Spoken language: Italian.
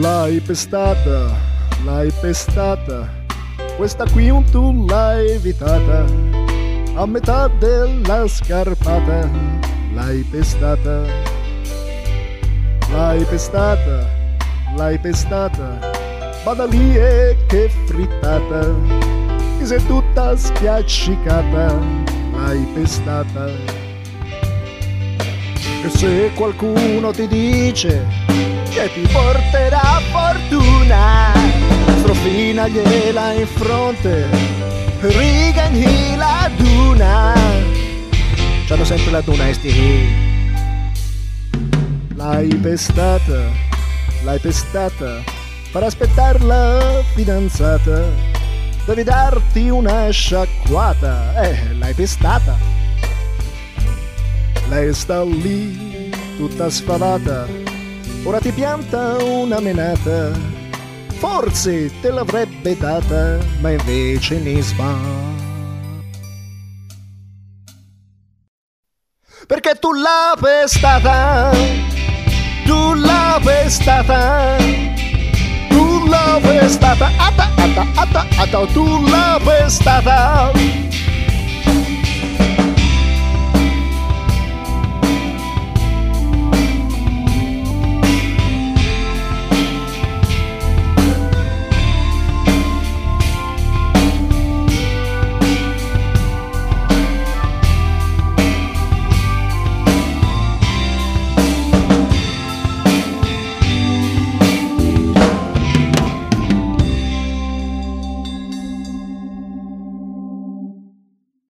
l'hai pestata, questa qui un tu l'hai evitata, a metà della scarpata, l'hai pestata, l'hai pestata, l'hai pestata, vada lì e che frittata, ti sei tutta schiaccicata, l'hai pestata. E se qualcuno ti dice che ti porterà fortuna, strofina gliela in fronte, rigagli la duna, c'hanno sempre la duna e sti. L'hai pestata, per aspettare la fidanzata, devi darti una sciacquata, l'hai pestata. Lei sta lì, tutta sfavata, ora ti pianta una menata, forse te l'avrebbe data, ma invece ne sbà. Perché tu l'hai pestata, tu l'hai pestata, tu l'hai pestata, tu l'hai pestata.